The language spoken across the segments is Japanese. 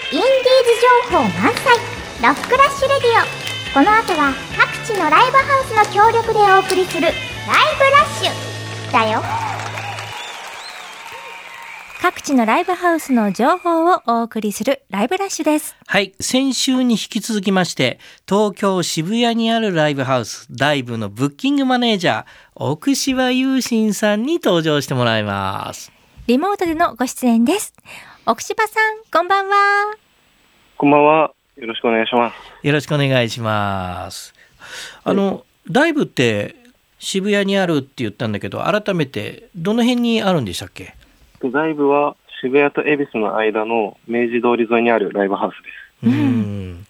インディーズ情報満載ロックラッシュレディオ。この後は各地のライブハウスの協力でお送りするライブラッシュだよ。 各地のライブハウスの情報をお送りするライブラッシュです。 はい、先週に引き続きまして東京渋谷にあるライブハウスダイブのブッキングマネージャー奥芝優心さんに登場してもらいます。 リモートでのご出演です。奥芝さん、こんばんは。 こんばんは。よろしくお願いします。 よろしくお願いします。ダイブって渋谷にあるって言ったんだけど、改めてどの辺にあるんでしたっけ？ ダイブは渋谷と恵比寿の間の明治通り沿いにあるライブハウスです。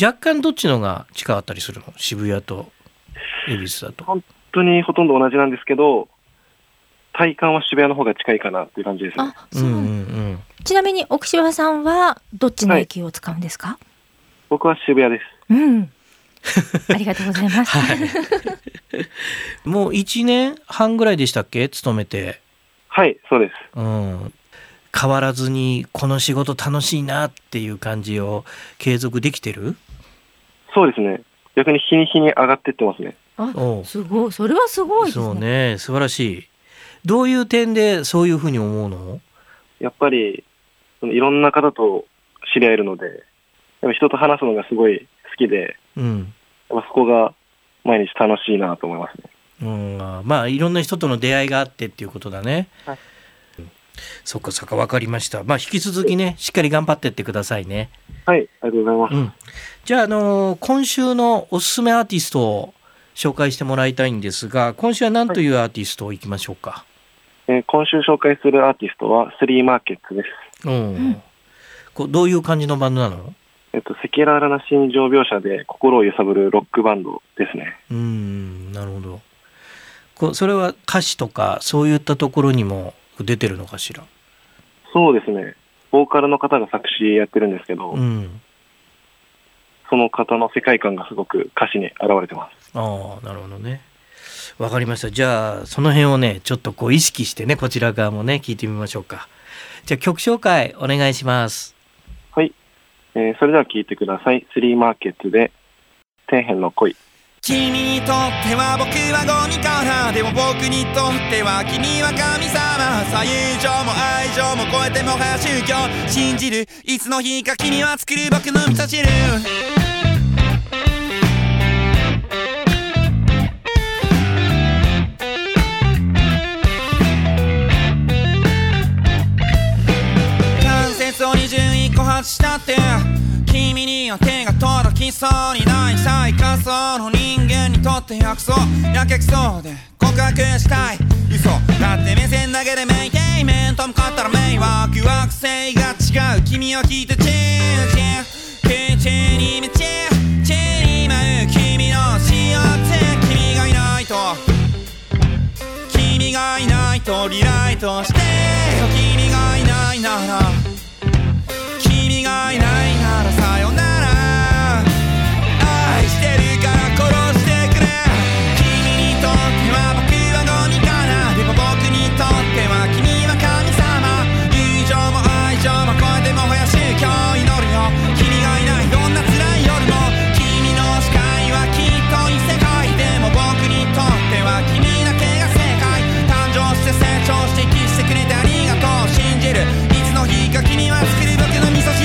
若干どっちのが近かったりするの？渋谷と恵比寿だと。 本当にほとんど同じなんですけど、体感は渋谷の方が近いかなっていう感じですね。 ちなみに奥芝さんはどっちの駅を使うんですか？ 僕は渋谷です。 ありがとうございます。 もう1年半ぐらいでしたっけ？勤めて。 はい、そうです。 変わらずにこの仕事楽しいなっていう感じを継続できてる？ そうですね。逆に日に日に上がってってますね。 すごい。それはすごいですね。 そうね、素晴らしい。どういう点でそういうふうに思うの？ やっぱりいろんな方と知り合えるので、やっぱ人と話すのがすごい好きで、やっぱそこが毎日楽しいなと思いますね。 まあいろんな人との出会いがあってっていうことだね。 はい、 そっかそっか、分かりました。まあ引き続きね、しっかり頑張ってってくださいね。 はい、ありがとうございます。 じゃあ、今週のおすすめアーティストを紹介してもらいたいんですが、今週は何というアーティストをいきましょうか？ 今週紹介するアーティストはスリーマーケッツです。 どういう感じのバンドなの？ 赤裸々な心情描写で心を揺さぶるロックバンドですね。 なるほど。それは歌詞とかそういったところにも出てるのかしら？ そうですね。ボーカルの方が作詞やってるんですけど、その方の世界観がすごく歌詞に現れてます。 なるほどね。わかりました。じゃあその辺をねちょっと意識してね、こちら側もね聞いてみましょうか。じゃあ曲紹介お願いします。 はい、それでは聞いてください。スリーマーケッツで底辺の恋。 君にとっては僕はゴミかな。でも僕にとっては君は神様さ。友情も愛情も超えてもはや宗教信じる。いつの日か君は作る僕の味噌汁。関節を21個外したって君には手が届きそうにない。最下層の人間にとって薬草やけくそで告白したい。嘘だって目線だけでメイテイメント向かったら迷惑。惑星が違う君を聞いてチーチー空中に夢チーチーに舞う君の幸せ。君がいないと君がいないとリライトしてよ。君がいないなら君がいないならさよなら。愛してるから殺してくれ。君にとっては僕はゴミかな。でも僕にとっては君は神様。友情も愛情も超えてもはや宗教祈るよ。君がいないどんな辛い夜も君の視界はきっと異世界。でも僕にとっては君だけが正解。誕生して成長して生きしてくれてありがとう。信じるいつの日か君は作る僕の味噌汁。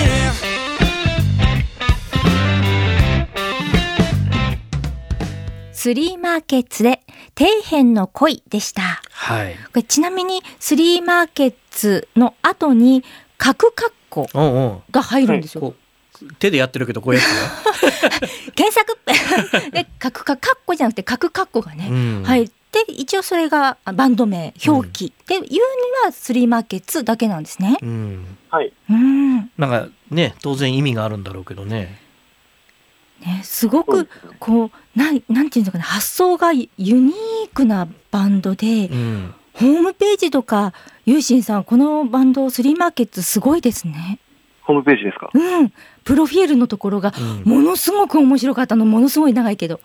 スリーマーケッツで底辺の恋でした。 はい。 これちなみにスリーマーケッツの後に角括弧が入るんですよ。 手でやってるけどこうやって検索で角括弧じゃなくて角括弧がね、入って一応それがバンド名表記っていうにはスリーマーケッツだけなんですね。 はい。 なんかね当然意味があるんだろうけどね。 すごくなんていうんですかね、発想がユニークなバンドで、ホームページとかユーシンさんこのバンドスリーマーケッツすごいですね。 ホームページですか？ プロフィールのところがものすごく面白かったの。ものすごい長いけど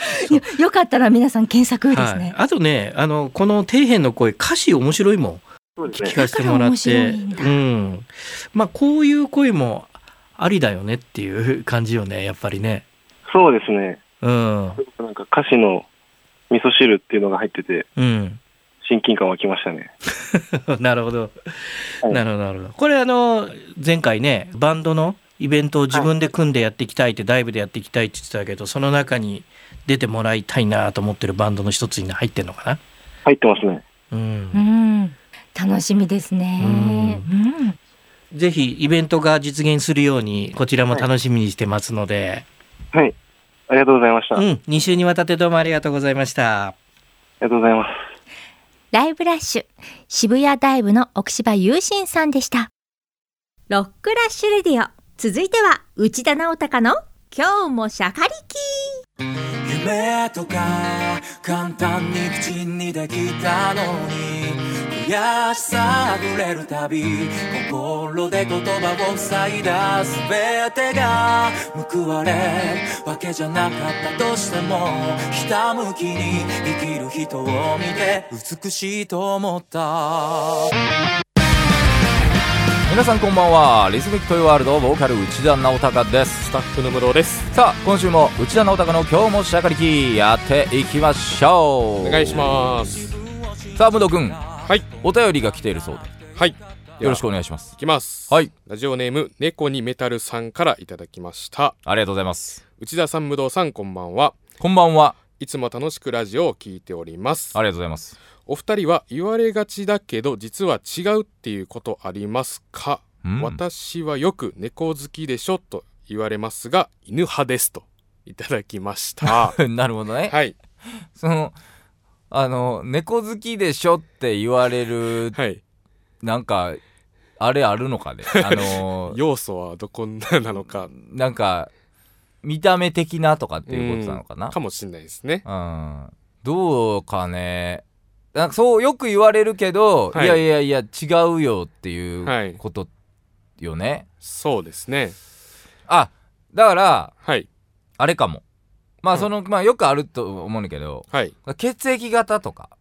よかったら皆さん検索ですね。 あとねこの底辺の声歌詞面白いもん。 聞かせてもらって、まあこういう声もありだよねっていう感じよね、やっぱりね。 そうですね。 うん。 なんか歌詞の味噌汁っていうのが入ってて、 うん。 親近感湧きましたね。 なるほど、 はい、 なるほどなるほど。これ前回ねバンドのイベントを自分で組んでやっていきたいって、ライブでやっていきたいって言ってたけど、その中に出てもらいたいなと思ってるバンドの一つに入ってんのかな。 入ってますね。 楽しみですね。 ぜひイベントが実現するようにこちらも楽しみにしてますので。 はい、ありがとうございました。 2週にわたってどうもありがとうございました。 ありがとうございます。 ライブラッシュ渋谷ダイブの奥芝優心さんでした。ロックラッシュレディオ、続いては内田直隆の今日もシャカリキ。 夢とか簡単に口にできたのに、悔しさあふれるたび心で言葉を塞いだ、全てが報われるわけじゃなかったとしても、ひたむきに生きる人を見て美しいと思った。 皆さんこんばんは。リズミックトイワールドボーカル内田直隆です。 スタッフの武藤です。 さあ今週も内田直隆の今日もシャカリキやっていきましょう。 お願いします。 さあ武藤君、 はい、 お便りが来ているそうで、 はい、 よろしくお願いします。 いきます。 はい、 ラジオネーム猫にメタルさんからいただきました。 ありがとうございます。 内田さん、武藤さん、こんばんは。 こんばんは。 いつも楽しくラジオを聞いております。 ありがとうございます。 お二人は言われがちだけど実は違うっていうことありますか？私はよく猫好きでしょと言われますが犬派ですといただきましたなるほどね。 はい。 猫好きでしょって言われる、はい、なんかあれあるのかね要素はどこなのか、 なんか見た目的なとかっていうことなのかな。 かもしれないですね。 どうかね。なんかそうよく言われるけど、はい、いや違うよっていうことよね、はい、 そうですね。 だから、 はい、 あれかも。まあよくあると思うんだけど、はい、血液型とか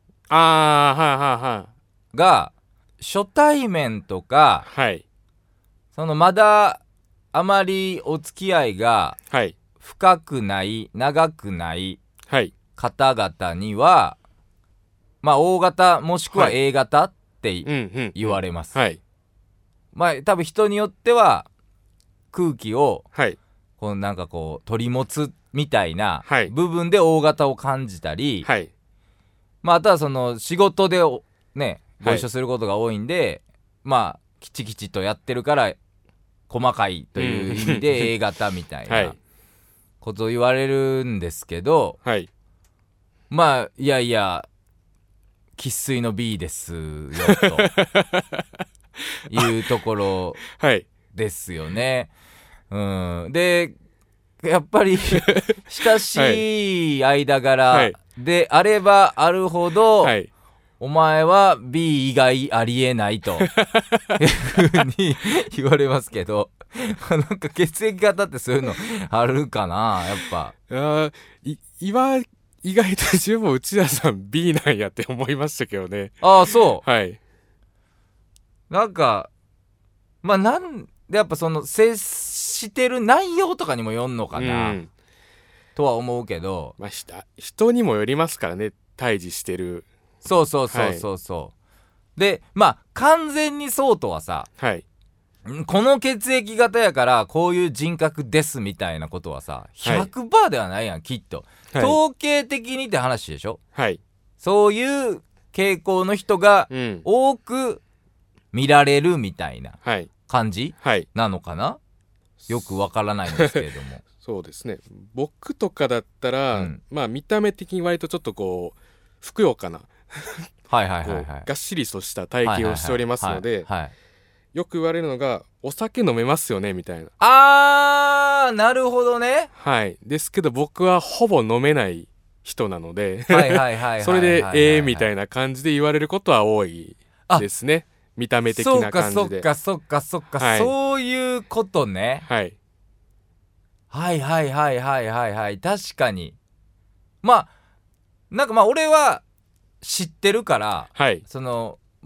が初対面とか、はい、まだあまりお付き合いが深くない長くない方々には、まあ O 型もしくは A 型って言われます。まあ多分人によっては空気をこうなんかこう取り持つみたいな部分で O 型を感じたり、まああとは仕事でねご一緒することが多いんで、まあきちきちとやってるから細かいという意味で A 型みたいなことを言われるんですけど、まあいや生粋の B ですよというところですよね。でやっぱり親しい間柄であればあるほど、お前は B 以外ありえないというふうに言われますけどなんか血液型ってそういうのあるかな。やっぱ意外と自分も内田さん B なんやって思いましたけどね。 そう、なんかまあなんでやっぱ接してる内容とかにもよんのかな、とは思うけど、 まあ、人にもよりますからね、対峙してる。 そう、でまあ完全にそうとはさ、この血液型やからこういう人格ですみたいなことはさ 100% ではないやんきっと、統計的にって話でしょ。そういう傾向の人が多く見られるみたいな感じ、なのかな。よくわからないんですけれどもそうですね。僕とかだったら、まあ見た目的に割とちょっとこうふくよかながっしりとした体型をしておりますので、よく言われるのがお酒飲めますよねみたいな。 なるほどね。 ですけど僕はほぼ飲めない人なのでそれでみたいな感じで言われることは多いですね。見た目的な感じで。 そっか、そういうことね。はい確かに。まあなんかまあ俺は知ってるから、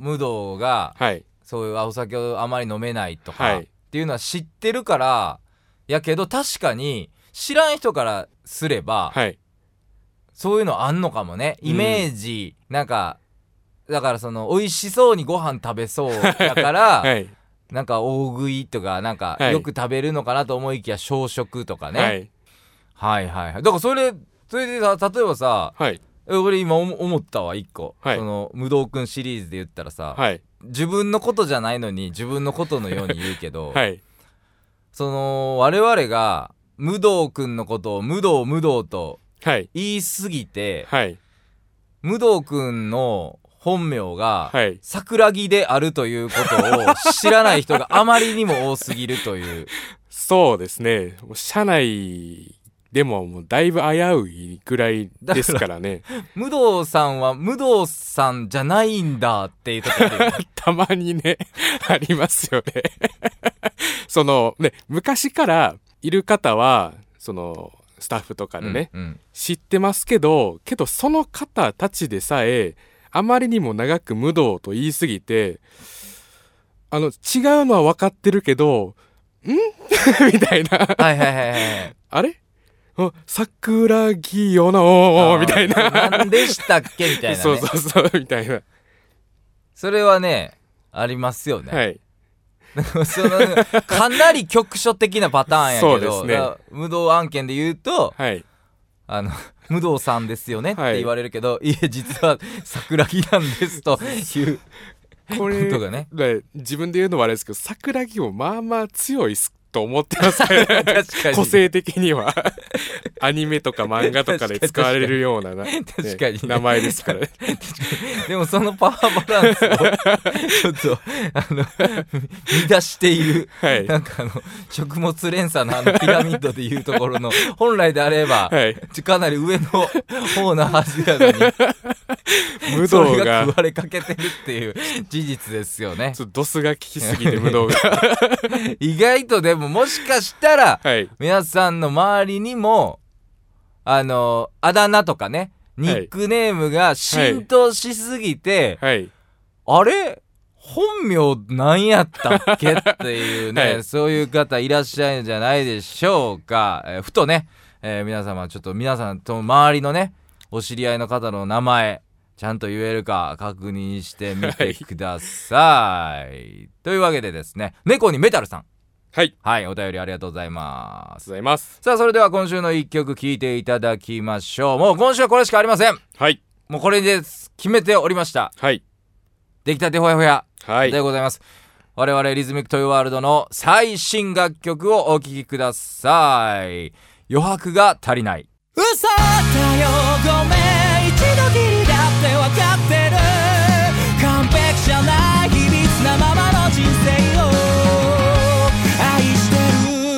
武道が、はい、そういうお酒をあまり飲めないとか、はい、っていうのは知ってるからやけど、確かに知らん人からすれば、はい、そういうのあんのかもね。イメージ、なんかだからその美味しそうにご飯食べそうだから、はい、なんか大食いとかなんかよく食べるのかなと思いきや小食とかね、はい、はいはいはい。だからそれで例えばさ、はい、俺今思ったわ一個、はい、その武道くんシリーズで言ったらさ、はい、自分のことじゃないのに自分のことのように言うけど、はい、その我々が武道くんのことを武道と言いすぎて、はい、武道くんの本名が、はい、桜木であるということを知らない人があまりにも多すぎるというそうですね。社内でももうだいぶ危ういぐらいですからね。 武道さんは武道さんじゃないんだっていうところでたまにねありますよねそのね、昔からいる方はそのスタッフとかでね、うんうん、知ってますけどその方たちでさえあまりにも長く武道と言いすぎて、違うのは分かってるけどみたいなはいはいはいはい。 あれ桜木よなみたいな。 何でしたっけみたいなね。 そうみたいな。 それはねありますよね。はい。そのかなり局所的なパターンやけど、そうですね、武道案件で言うと、はい、武道さんですよねって言われるけど、はい、いえ実は桜木なんですということがね。 自分で言うのはあれですけど、桜木もまあまあ強いと思ってますね個性的にはアニメとか漫画とかで使われるような確かに、ね、 名前ですからねでもそのパワーバランスをちょっと乱している、はい、なんか食物連鎖のピラミッドでいうところの本来であれば、はい、かなり上の方なはずやのに武道がそれが食われかけてるっていう事実ですよね。 ちょっとドスが効きすぎて武道が意外とでももしかしたら、はい、皆さんの周りにもあだ名とかねニックネームが浸透しすぎて、はいはい、あれ本名何やったっけっていうね、はい、そういう方いらっしゃるんじゃないでしょうか。ふとね、皆様ちょっと皆さんと周りのねお知り合いの方の名前ちゃんと言えるか確認してみてください、はい、というわけでですね、猫にメタルさん、はい、はい、お便りありがとうございます。さあそれでは今週の一曲聴いていただきましょう。もう今週はこれしかありません。はい、もうこれで決めておりました。はい、出来たてほやほやでございます、はい、我々リズミックトイワールドの最新楽曲をお聴きください。余白が足りない。 嘘だよごめん、一度きりだって分かってる。完璧じゃない秘密なままの人生を愛してる。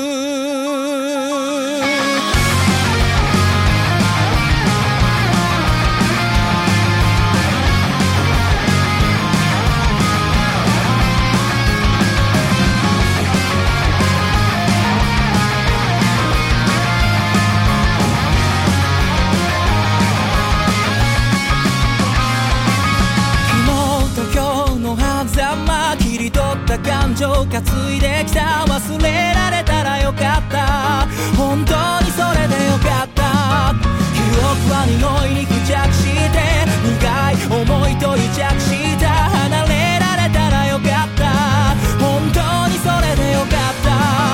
切り取った感情担いできた。忘れられたらよかった。本当にそれでよかった。記憶は匂いに付着して苦い思いと癒着した。離れられたらよかった。本当にそれでよかった。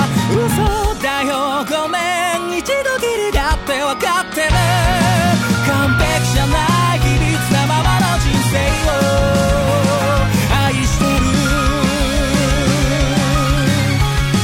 嘘だよごめん、一度きりだって分かってる。完璧じゃない秘密なままの人生を愛してる。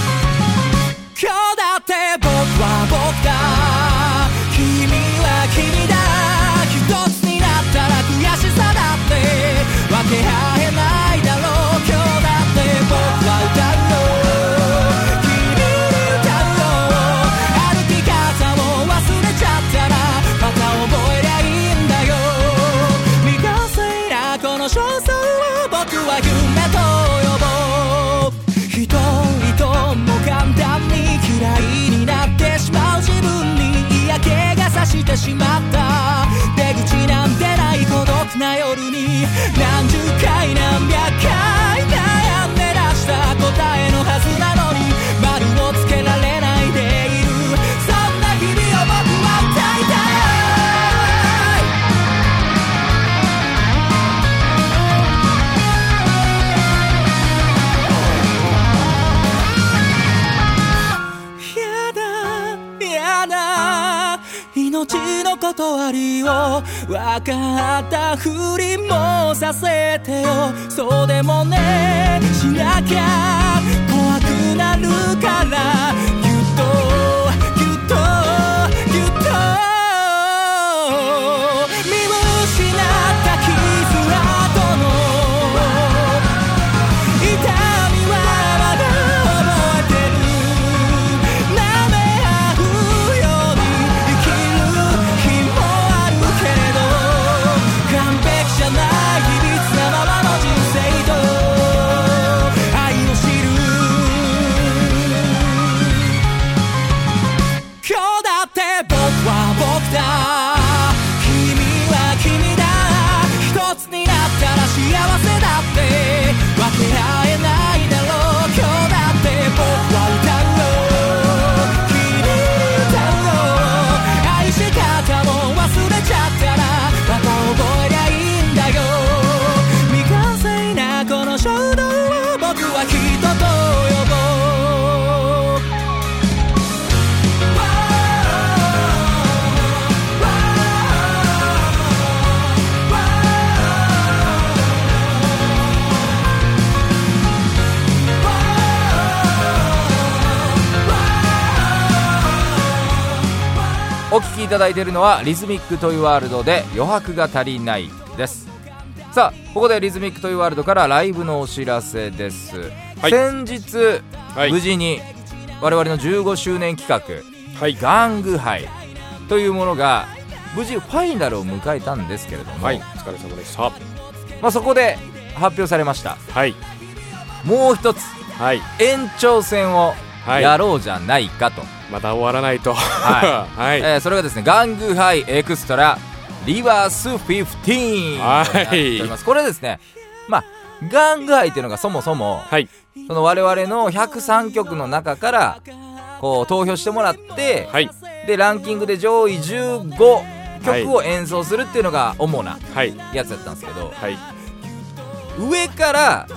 命の断りを分かったふりもさせてよ。そうでもねしなきゃ怖くなるからぎゅっとぎゅっとぎゅっと見失った傷跡の痛みはまだ覚えてる。舐め合うように生きる日もあるけれど完璧じゃないいびつなままの人生と愛を知る。今日だって僕は僕だ君は君だ一つになったら幸せだって分け合えないだろう。今日だって僕は歌うよ君に歌うよ。愛し方も忘れちゃったらまた覚えりゃいいんだよ。未完成なこの衝動を僕は人と呼ぼう。 お聞きいただいているのはリズミックトイワールドで余白が足りないです。さあここでリズミックトイワールドからライブのお知らせです、はい、先日、はい、無事に我々の15周年企画、はい、玩具杯というものが無事ファイナルを迎えたんですけれども、はい、お疲れ様でした。そこで発表されました、はい、もう一つ、はい、延長戦をやろうじゃないかと、 また終わらないと、 はいはいそれがですね玩具杯エクストラリバース15、はい、これですね玩具杯っていうのがそもそも、はい、その我々の103曲の中からこう投票してもらって、はい、でランキングで上位15曲を演奏するっていうのが主なやつだったんですけど、はい、上から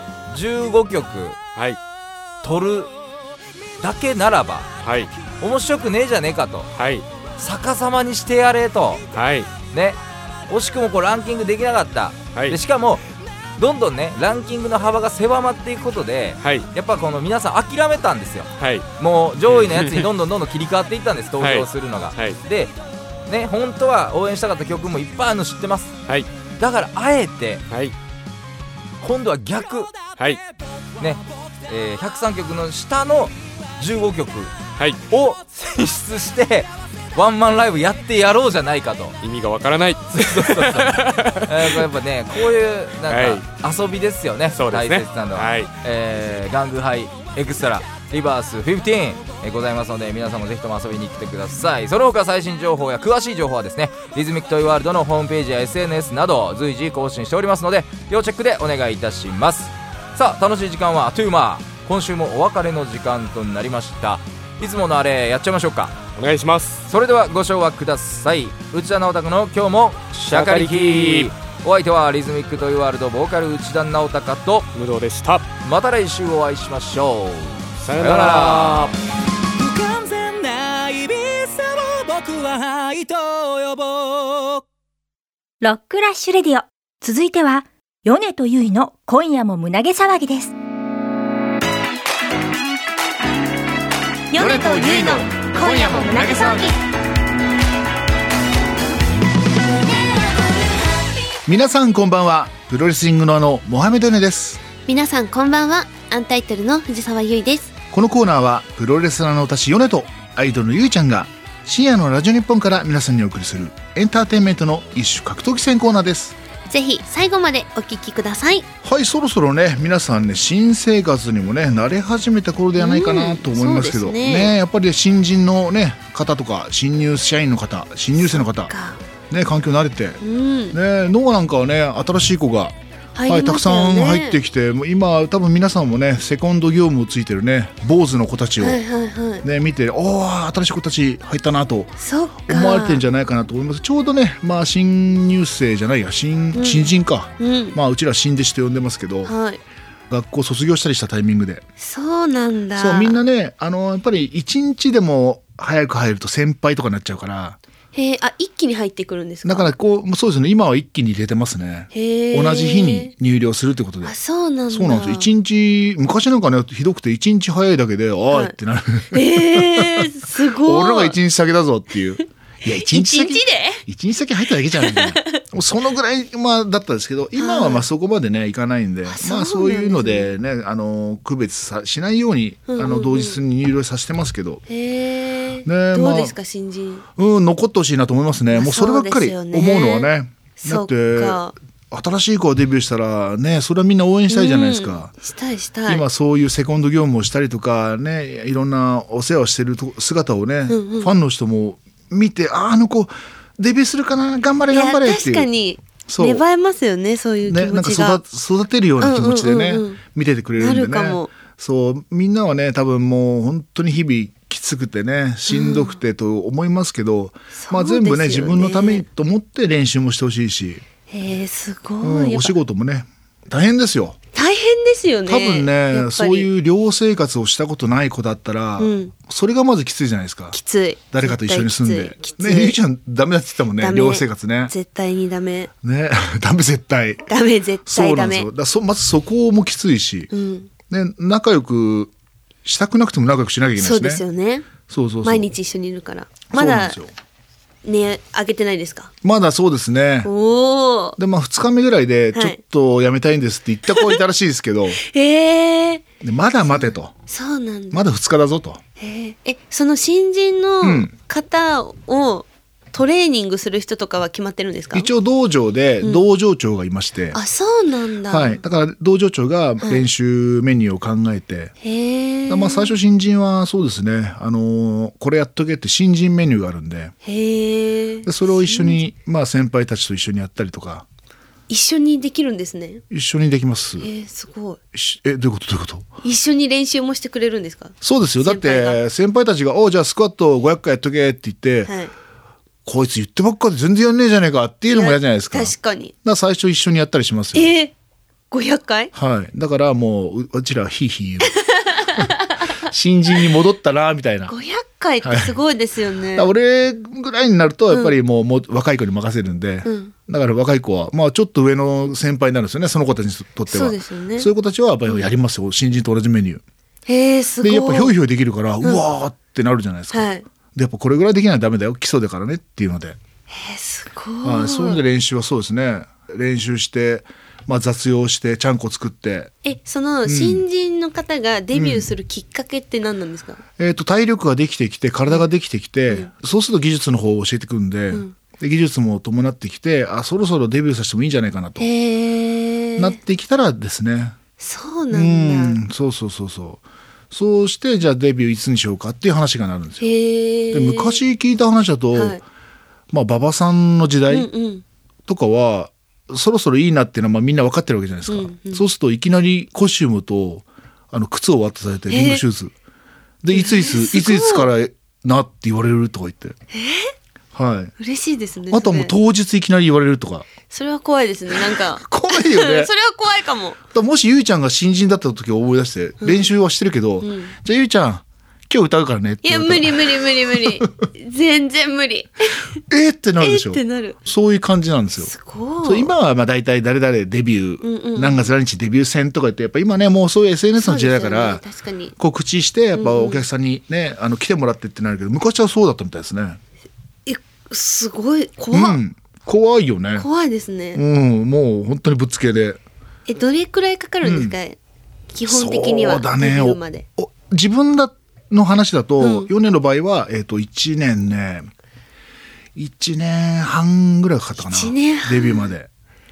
15曲、はい、取るだけならば、はい、面白くねえじゃねえかと、はい、逆さまにしてやれと、はいね、惜しくもこうランキングできなかった、はい、でしかもどんどんねランキングの幅が狭まっていくことで、はい、やっぱこの皆さん諦めたんですよ、はい、もう上位のやつにどんどん切り替わっていったんです投票するのが、はい、で、ね、本当は応援したかった曲もいっぱいあるの知ってます、はい、だからあえて、はい、今度は逆、はいね103曲の下の15曲を選出してワンマンライブやってやろうじゃないかと。 意味がわからないそうやっぱねこういうなんか遊びですよね、はい、大切なのは、はい玩具杯エクストラリバース15、ございますので皆さんもぜひとも遊びに来てください。その他最新情報や詳しい情報はですねリズミックトイワールドのホームページや SNS など随時更新しておりますので要チェックでお願いいたします。さあ楽しい時間はあっという間、今週もお別れの時間となりました。いつものあれやっちゃいましょうか。 お願いします。 それではご唱和ください。内田直隆の今日もシャカリキ。お相手はリズミックトイワールドボーカル内田直隆と武藤でした。 また来週お会いしましょう。 さよなら。 不完全なイビサを僕は愛と呼ぼう。 ロックラッシュレディオ、続いては米とゆいの今夜も胸毛騒ぎです。米とゆいの今夜も胸毛騒ぎ。 皆さんこんばんは。プロレスリングのモハメドネです。 皆さんこんばんは。アンタイトルの藤沢優衣です。 このコーナーはプロレスラーの私米とアイドルのゆいちゃんが深夜のラジオ日本から皆さんにお送りするエンターテインメントの一種格闘技戦コーナーです。 ぜひ最後までお聞きください。 はい、そろそろね皆さんね新生活にもね慣れ始めた頃ではないかなと思いますけど、ねやっぱり新人のね方とか新入社員の方新入生の方ね環境慣れて、ね脳なんかはね新しい子がはい、たくさん入ってきて今多分皆さんもねセコンド業務をついてるね坊主の子たちを、ね見て新しい子たち入ったなと思われてるんじゃないかなと思います。ちょうどね、新入生じゃないや新人か、うちら新弟子と呼んでますけど、学校卒業したりしたタイミングでそうなんだ。 そうみんなねやっぱり1日でも早く入ると先輩とかになっちゃうから一気に入ってくるんですか？ だからそうですね、今は一気に入れてますね。同じ日に入寮するってことで。 そうなんだ。 そうなんですよ。一日、昔なんかね、ひどくて一日早いだけで、おいってなる。 すごい。 俺らが一日先だぞっていう。いや、一日先入っただけじゃないんだよ。そのぐらい、だったんですけど、今はそこまでね、いかないんで、そういうのでね、区別しないように、同日に入寮させてますけど。 ね、どうですか、新人。 残ってほしいなと思いますね。もうそればっかり思うのはね。だって、新しい子がデビューしたらね、それはみんな応援したいじゃないですか。 したい。 今そういうセコンド業務をしたりとかね、いろんなお世話をしてる姿をね、ファンの人も見て、あの子デビューするかな、頑張れっていう。 確かに芽生えますよね、そういう気持ちが。 なんか育てるような気持ちでね、見ててくれるんでね。そうみんなはね、多分もう本当に日々きつくてね、しんどくてと思いますけど、全部ね、自分のためにと思って練習もしてほしいし。 すごい。 お仕事もね、大変ですよ。 大変ですよね。 多分ね、そういう寮生活をしたことない子だったら、それがまずきついじゃないですか。 きつい。 誰かと一緒に住んで。ね、ゆいちゃんダメだって言ったもんね、寮生活ね。 絶対にダメ。 ね、ダメ絶対。 ダメ絶対ダメ。 そうなんですよ。まずそこもきついし、ね、仲良くしたくなくても仲良くしなきゃいけないしね。 そうですよね。そう。毎日一緒にいるから。まだね、あげてないですか？ まだそうですね。で、2日目ぐらいでちょっとやめたいんですって言った子いたらしいですけど、でまだ待てと。 そうなんだ。 まだ2日だぞと。 その新人の方をトレーニングする人とかは決まってるんですか？ 一応道場で道場長がいまして、 そうなんだ。 はい、だから道場長が練習メニューを考えて、最初新人はそうですね、これやっとけって新人メニューがあるんで、でそれを一緒に、先輩たちと一緒にやったりとか。 一緒にできるんですね。 一緒にできます。 すごい。 どういうこと？ 一緒に練習もしてくれるんですか？ そうですよ。だって先輩たちがじゃあスクワット500回やっとけって言って、こいつ言ってばっかで全然やんねえじゃねえかっていうのも嫌じゃないですか。 確かに。 だから最初一緒にやったりしますよ。 500回？ はい。だからもううちらヒーヒー新人に戻ったなみたいな。 500回ってすごいですよね。 俺ぐらいになるとやっぱりもう若い子に任せるんで、だから若い子はちょっと上の先輩になるんですよね、その子たちにとっては。 そうですよね。 そういう子たちはやっぱりやりますよ、新人と同じメニュー。すごい。 でやっぱひょいひょいできるから、うわーってなるじゃないですか。でやっぱこれぐらいできないとダメだよ、基礎だからねっていうので。 すごい。 そういう意味で練習はそうですね。練習して、雑用してちゃんこ作って。 その新人の方がデビューするきっかけって何なんですか？ 体力ができてきて、体ができてきて、そうすると技術の方を教えてくるんで、で技術も伴ってきて、そろそろデビューさせてもいいんじゃないかなとなってきたらですね。 そうなんだ。そうしてじゃあデビューいつにしようかっていう話がなるんですよ。で昔聞いた話だと、馬場さんの時代とかは、そろそろいいなっていうのはみんな分かってるわけじゃないですか。そうするといきなりコスチュームと靴を渡されて、リングシューズでいついつからなって言われるとか言って、 嬉しいですね。 あとはもう当日いきなり言われるとか。 それは怖いですね。なんか怖いよね。それは怖いかも。 もしゆいちゃんが新人だった時を思い出して練習はしてるけど、じゃあゆいちゃん今日歌うからねって言われたら。いや無理全然無理。 ってなるでしょ。 ってなる。 そういう感じなんですよ。 すごい。 今は大体誰々デビュー、何月何日デビュー戦とか言って、やっぱ今ねもうそういう SNS の時代だから、 確かに口してやっぱお客さんにね、来てもらってってなるけど、昔はそうだったみたいですね。 すごい怖いよね。 怖いですね。 もう本当にぶっつけで。 どれくらいかかるんですか？基本的には。 そうだね。自分の話だと、4年の場合は1年ね、1年半ぐらいかかったかな。デビューまで。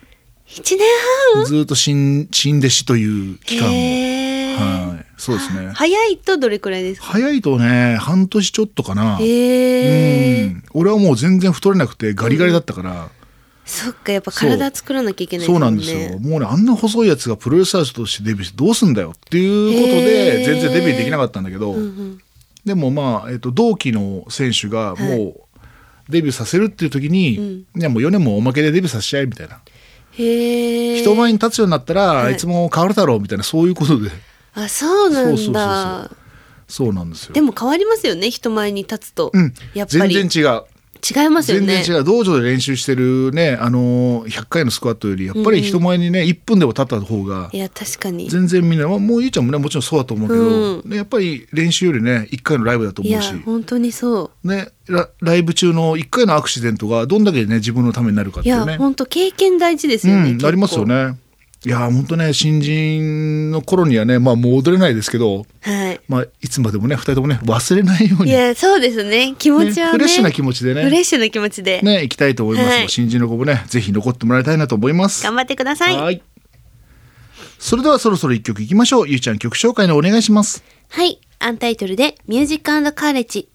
1年半？ ずっと新弟子という期間を。そうですね。 早いとどれくらいですか？ 早いとね、半年ちょっとかな。俺はもう全然太れなくてガリガリだったから。 そっか、やっぱ体作らなきゃいけないですもんね。そうなんですよ。もうね、あんな細いやつがプロレスラーとしてデビューしてどうすんだよっていうことで全然デビューできなかったんだけど、でも同期の選手がもうデビューさせるっていう時に、いやもう4年もおまけでデビューさせちゃえみたいな。人前に立つようになったら、いつも変わるだろうみたいな、そういうことで。 そうなんだ。 そうなんですよ。 でも変わりますよね、人前に立つと。 やっぱり全然違う。 違いますよね。 全然違う。道場で練習してるね、100回のスクワットよりやっぱり人前にね、1分でも立った方が、 いや確かに全然みんな、もうゆうちゃんもねもちろんそうだと思うけど、ね、やっぱり練習よりね1回のライブだと思うし、 いや本当にそうね、ライブ中の1回のアクシデントがどんだけね自分のためになるかっていうね。 いや本当経験大事ですよね。 なりますよね。いや本当ね、新人の頃にはね、もう踊れないですけど、いつまでもね2人ともね忘れないように、 いやそうですね、気持ちはね、 フレッシュな気持ちでね、 フレッシュな気持ちでね行きたいと思います。新人の子もねぜひ残ってもらいたいなと思います。 頑張ってください。 はい、それではそろそろ1曲いきましょう。ゆうちゃん曲紹介のお願いします。 はい、アンタイトルでミュージック&カレッジ。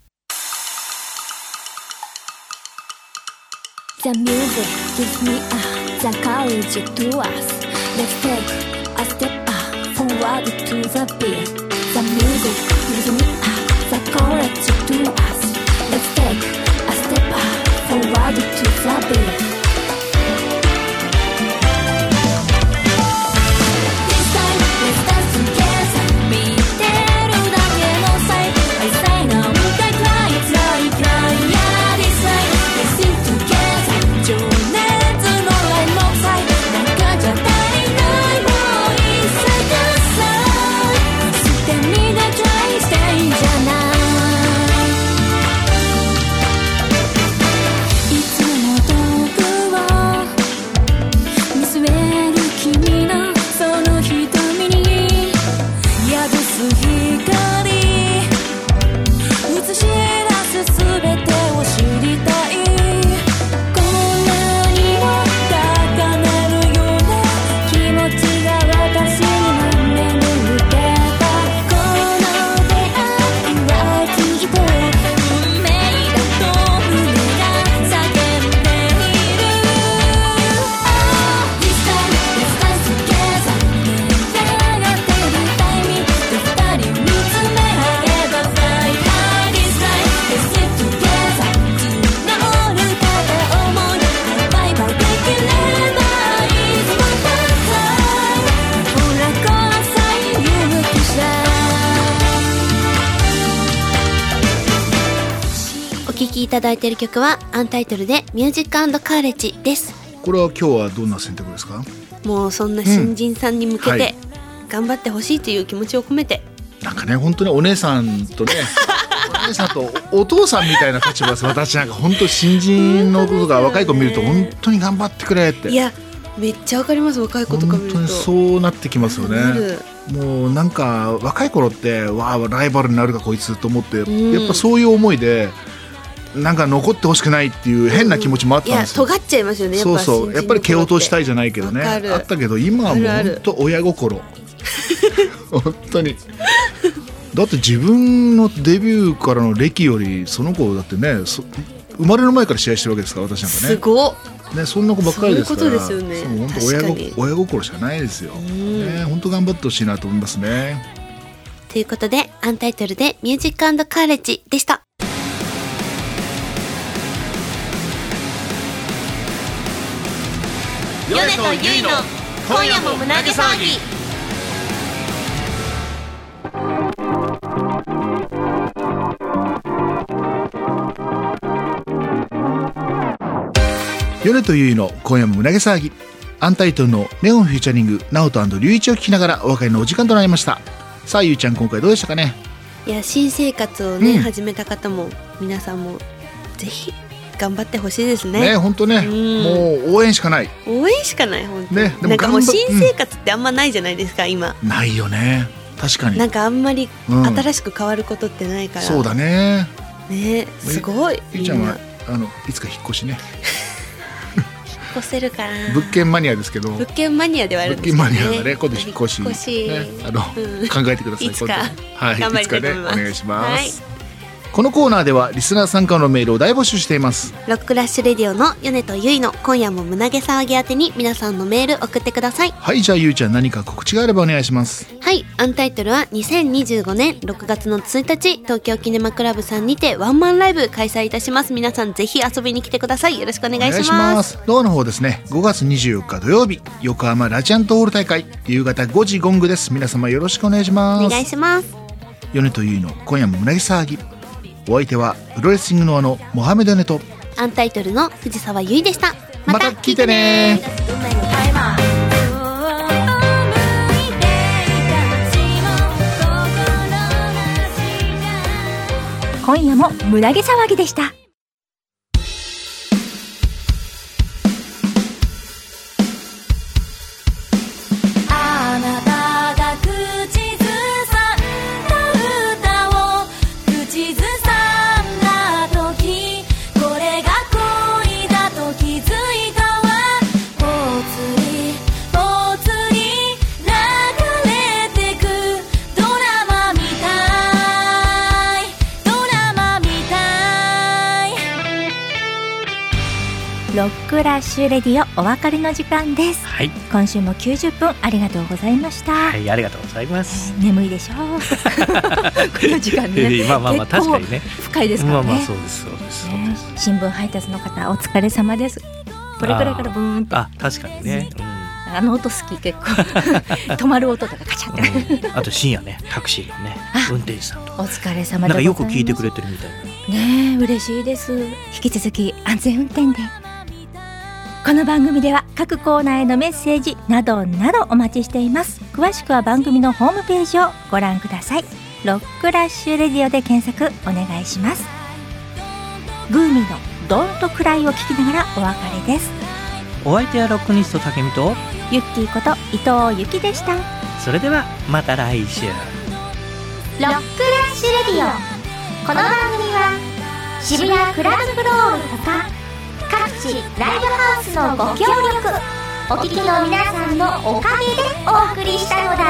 The music gives me the courage to us. Let's take a step forward to the beat. The music gives me the courage to us. Let's take a step forward to the beat. This time let's dance together. 見てるだけの際、I say now, we can cry, cry, cry, yeah, this night. Let's sing together. 情熱のラインの際、中じゃ足りないもう一切くさい。捨て身が try していいじゃない。いつも遠くを見据える君のその瞳に宿す光、映し出すすべてを知りたい。こんなにも高鳴るような気持ちが私にも眠ってた。この出会いはきっと運命だと胸が叫んでいる。Oh, this time let's dance together. 出会ってるタイミングで二人見つめ合えば Fly high this night. Let's sit together. 募る片思いバイバイできれば It's my time. ほらこの際勇気さ。 お聴きいただいている曲はアンタイトルでミュージック&カレッジです。 これは今日はどんな選択ですか？ もうそんな新人さんに向けて頑張ってほしいという気持ちを込めて、 なんかね本当にお姉さんとねお姉さんとお父さんみたいな立場です。私なんか本当新人の子とか若い子見ると本当に頑張ってくれって。 いやめっちゃわかります。若い子とか見ると本当にそうなってきますよね。 なる。 もうなんか若い頃ってわあライバルになるかこいつと思って、やっぱそういう思いでなんか残ってほしくないっていう変な気持ちもあったんですよ。 いや尖っちゃいますよね。やっぱそうそう、やっぱり蹴落としたいじゃないけどね、あったけど今はもう本当親心本当にだって自分のデビューからの歴よりその子だってね、生まれる前から試合してるわけですから。私なんかねすごっね、そんな子ばっかりですから。 そういうことですよね。 そう本当親心しかないですよ、ね、本当頑張ってほしいなと思いますね。 ということでアンタイトルでミュージック&カレッジでした。 ヨネとユイの今夜も胸毛騒ぎ。 ヨネとユイの今夜も胸毛騒ぎ。アンタイトルのネオンフューチャリングナオト&リュウイチを聞きながらお別れのお時間となりました。さあゆいちゃん今回どうでしたかね？ いや新生活をね、始めた方も皆さんもぜひ頑張ってほしいですね。 ね本当ね、もう応援しかない。 応援しかない本当に、 ね、 なんかもう新生活ってあんまないじゃないですか、今。 ないよね確かに。 なんかあんまり新しく変わることってないから、 そうだね。 ねすごい。 ゆいちゃんはいつか引っ越しね引っ越せるかな。 物件マニアですけど。 物件マニアではあるんですけどね。 物件マニアがね今度引っ越し、ね、考えてください。 いつか、 はい、 頑張りたいと思います。 いつかねお願いします、このコーナーではリスナー参加のメールを大募集しています。 ロックラッシュレディオのヨネとユイの今夜も胸毛騒ぎ宛てに皆さんのメール送ってください。 はい、じゃあゆうちゃん何か告知があればお願いします。 はい、アンタイトルは2025年6月の1日東京キネマクラブさんにてワンマンライブ開催いたします。皆さんぜひ遊びに来てください。よろしくお願いします。 ドアの方ですね、5月24日土曜日横浜ラジアントホール大会夕方5時ゴングです。皆様よろしくお願いします。 お願いします。 ヨネとユイの今夜も胸毛騒ぎ。お相手はプロレスリングノアのモハメドネとアンタイトルの藤沢優衣でした。 また聞いてね。 今夜も胸毛騒ぎでした。 あなたが口ずさんだ歌を口ずさんだ時、これが恋だと気づいたわ。ぽつりぽつり流れてくドラマみたい、ドラマみたい。 ロックラッシュレディオお別れの時間です。 はい、 今週も90分ありがとうございました。 はい、ありがとうございます。 眠いでしょうこの時間ねまあまあまあ確かにね深いですからね。 まあまあそうですそうです、 ね、新聞配達の方お疲れ様です。これくらいからブーンって。 あ、確かにね、 あの音好き結構止まる音とかカチャって、 あと深夜ねタクシーのね運転手さんとかお疲れ様でございます。 なんかよく聞いてくれてるみたいなね。嬉しいです。引き続き安全運転で。この番組では各コーナーへのメッセージなどなどお待ちしています。詳しくは番組のホームページをご覧ください。ロックラッシュレディオで検索お願いします。グーミーのドントクライを聞きながらお別れです。 お相手はロックニスト竹見とユッキーこと伊藤由紀でした。 それではまた来週。 ロックラッシュレディオ、この番組は渋谷クラブクロールほか各地ライブハウスのご協力、お聞きの皆さんのおかげでお送りしたのだ。